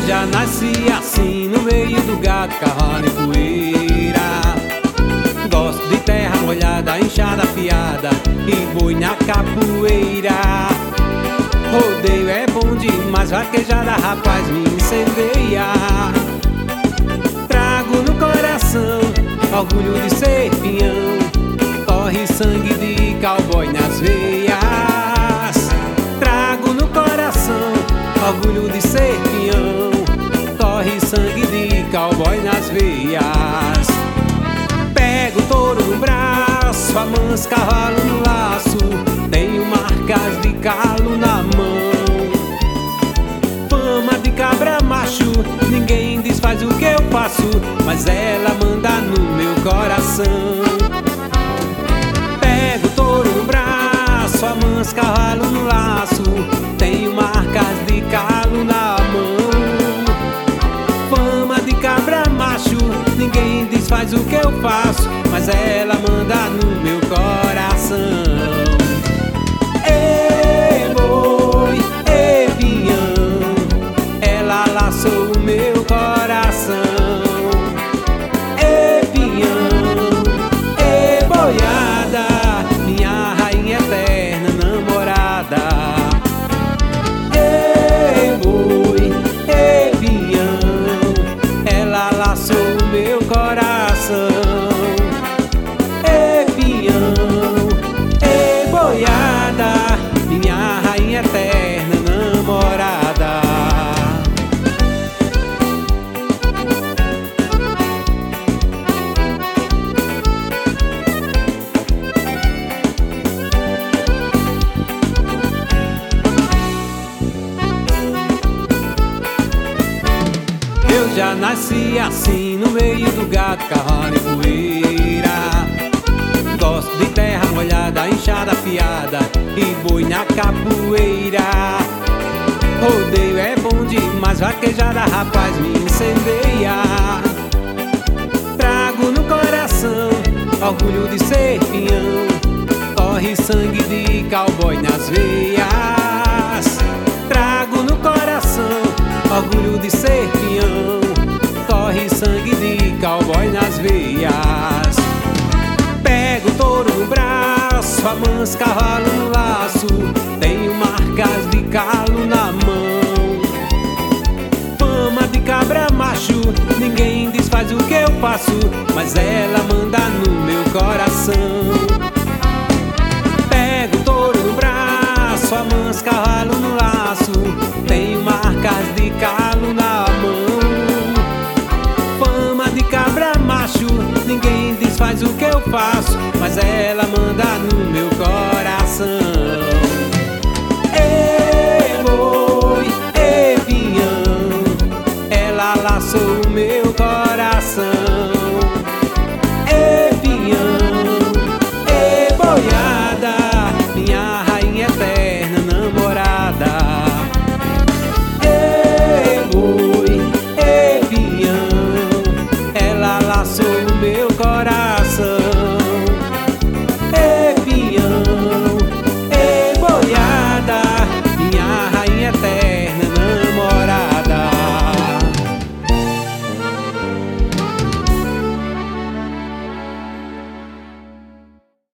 já nasci assim, no meio do gado, cavalo e poeira. Gosto de terra molhada, enxada afiada e boi na capoeira. Rodeio é bom demais, vaquejada, rapaz, me incendeia. Trago no coração orgulho de ser peão, corre sangue de cowboy nas veias. Trago no coração orgulho de ser peão, corre sangue de cowboy nas veias. Pego o touro no braço, amanso cavalo no laço, tenho marcas de calo na mão. Fama de cabra macho, ninguém desfaz o que eu faço, mas ela manda no meu coração. Pego o touro no braço, amanso cavalo no laço, tenho marcas de calo na mão. Fama de cabra macho, ninguém desfaz o que eu faço, mas ela manda no meu coração. Ei boi, ei pinhão, ela laçou o meu coração. Ei pinhão, ei boiada, minha rainha eterna namorada. Ei boi, ei pinhão, ela laçou o meu coração. Ei pinhão, ei boiada, minha rainha eterna namorada. Eu já nasci assim, no meio do gado, cavalo e poeira. Gosto de terra molhada, enxada afiada e boi na capoeira. Rodeio é bom demais, vaquejada, rapaz, me incendeia. Trago no coração orgulho de ser peão, corre sangue de cowboy nas veias. Trago no coração orgulho de ser peão, corre sangue de cowboy nas veias. Pego o touro no braço, amanso cavalo no laço, tenho marcas de calo na mão. Fama de cabra macho, ninguém desfaz o que eu faço, mas ela manda no meu coração. Pego o touro no braço, amanso cavalo no laço, tenho marcas de calo na mão. Fama de cabra macho, ninguém desfaz o que eu faço, mas ela manda no meu coração. Ei boi, ei pinhão, ela laçou o meu coração. Ei pinhão, ei boiada, minha rainha eterna namorada. Ei boi, ei pinhão, ela laçou o meu coração. Ei pinhão, ei boiada, minha rainha eterna